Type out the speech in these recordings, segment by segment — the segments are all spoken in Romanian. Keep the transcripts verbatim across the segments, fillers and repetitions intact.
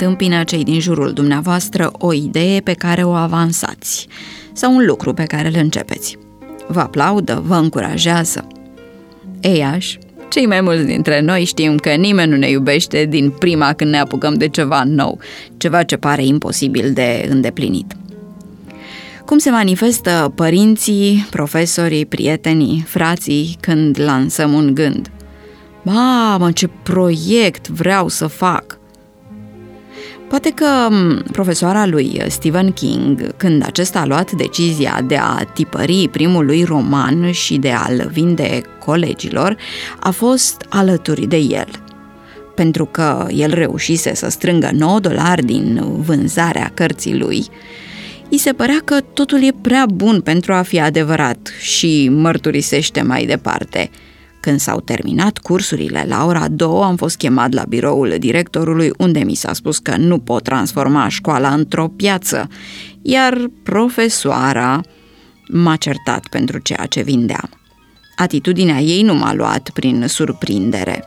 întâmpină cei din jurul dumneavoastră o idee pe care o avansați sau un lucru pe care îl începeți. Vă aplaudă, vă încurajează. Eiași, cei mai mulți dintre noi știm că nimeni nu ne iubește din prima când ne apucăm de ceva nou, ceva ce pare imposibil de îndeplinit. Cum se manifestă părinții, profesorii, prietenii, frații când lansăm un gând? Mamă, ce proiect vreau să fac! Poate că profesoara lui Stephen King, când acesta a luat decizia de a tipări primul lui roman și de a-l vinde colegilor, a fost alături de el. Pentru că el reușise să strângă nouă dolari din vânzarea cărții lui, îi se părea că totul e prea bun pentru a fi adevărat și mărturisește mai departe. Când s-au terminat cursurile la ora două, am fost chemat la biroul directorului, unde mi s-a spus că nu pot transforma școala într-o piață, iar profesoara m-a certat pentru ceea ce vindeam. Atitudinea ei nu m-a luat prin surprindere.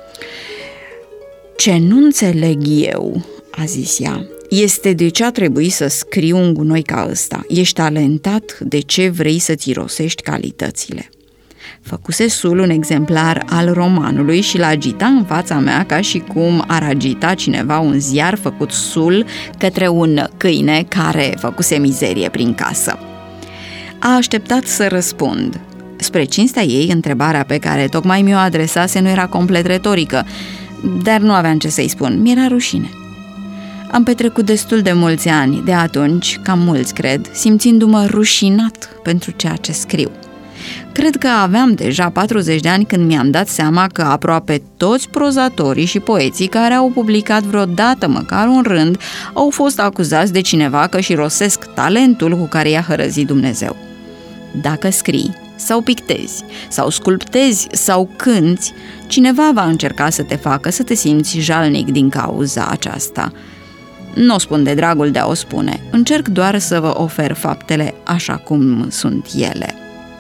Ce nu înțeleg eu, a zis ea, este de ce a trebuit să scriu un gunoi ca ăsta. Ești talentat, de ce vrei să-ți irosești calitățile? Făcuse Sul un exemplar al romanului și l-agita în fața mea ca și cum ar agita cineva un ziar făcut Sul către un câine care făcuse mizerie prin casă. A așteptat să răspund. Spre cinstea ei, întrebarea pe care tocmai mi-o adresase nu era complet retorică, dar nu aveam ce să-i spun, mi-era rușine. Am petrecut destul de mulți ani de atunci, cam mulți cred, simțindu-mă rușinat pentru ceea ce scriu. Cred că aveam deja patruzeci de ani când mi-am dat seama că aproape toți prozatorii și poeții care au publicat vreodată măcar un rând au fost acuzați de cineva că își rosesc talentul cu care i-a hărăzit Dumnezeu. Dacă scrii sau pictezi sau sculptezi sau cânți, cineva va încerca să te facă să te simți jalnic din cauza aceasta. Nu o spun de dragul de a o spune, încerc doar să vă ofer faptele așa cum sunt ele.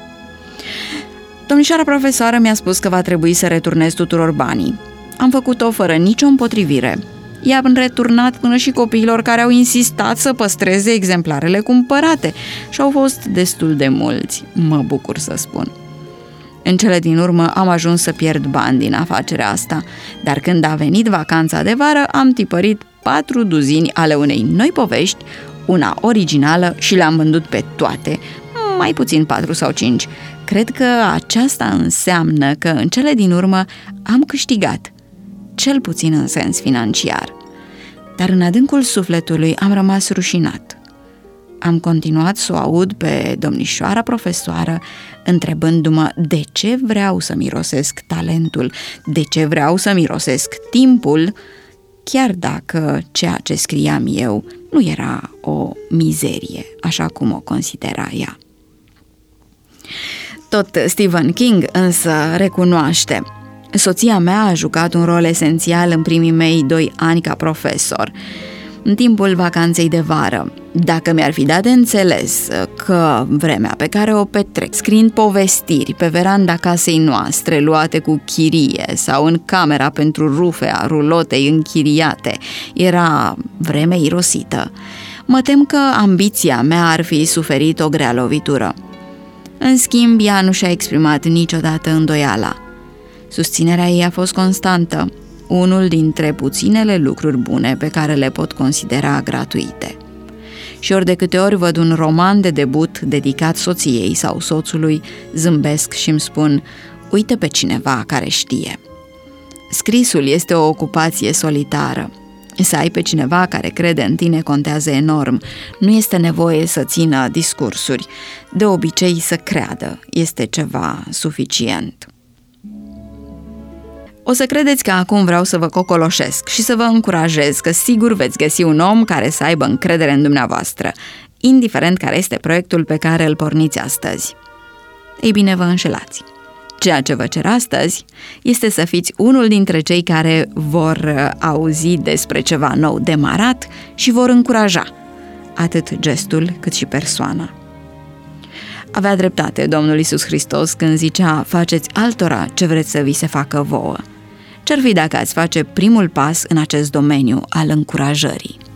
Domnișoara profesoară mi-a spus că va trebui să returnez tuturor banii. Am făcut-o fără nicio împotrivire. I-am returnat până și copiilor care au insistat să păstreze exemplarele cumpărate și au fost destul de mulți, mă bucur să spun. În cele din urmă am ajuns să pierd bani din afacerea asta, dar când a venit vacanța de vară am tipărit patru duzini ale unei noi povești, una originală și le-am vândut pe toate, mai puțin patru sau cinci. Cred că aceasta înseamnă că în cele din urmă am câștigat, cel puțin în sens financiar. Dar în adâncul sufletului am rămas rușinat. Am continuat să o aud pe domnișoara profesoară întrebându-mă de ce vreau să mirosesc talentul, de ce vreau să mirosesc timpul, chiar dacă ceea ce scriam eu nu era o mizerie, așa cum o considera ea. Tot Stephen King însă recunoaște: soția mea a jucat un rol esențial în primii mei doi ani ca profesor, în timpul vacanței de vară. Dacă mi-ar fi dat de înțeles că vremea pe care o petrec scriind povestiri pe veranda casei noastre luate cu chirie sau în camera pentru rufe a rulotei închiriate era vreme irosită, mă tem că ambiția mea ar fi suferit o grea lovitură. În schimb, ea nu și-a exprimat niciodată îndoiala. Susținerea ei a fost constantă, unul dintre puținele lucruri bune pe care le pot considera gratuite. Și ori de câte ori văd un roman de debut dedicat soției sau soțului, zâmbesc și îmi spun: uite pe cineva care știe. Scrisul este o ocupație solitară. Să ai pe cineva care crede în tine contează enorm. Nu este nevoie să țină discursuri. De obicei să creadă este ceva suficient. O să credeți că acum vreau să vă cocoloșesc și să vă încurajez că sigur veți găsi un om care să aibă încredere în dumneavoastră, indiferent care este proiectul pe care îl porniți astăzi. Ei bine, vă înșelați. Ceea ce vă cer astăzi este să fiți unul dintre cei care vor auzi despre ceva nou demarat și vor încuraja atât gestul cât și persoana. Avea dreptate Domnul Iisus Hristos când zicea: faceți altora ce vreți să vi se facă vouă. Ce-ar fi dacă ați face primul pas în acest domeniu al încurajării?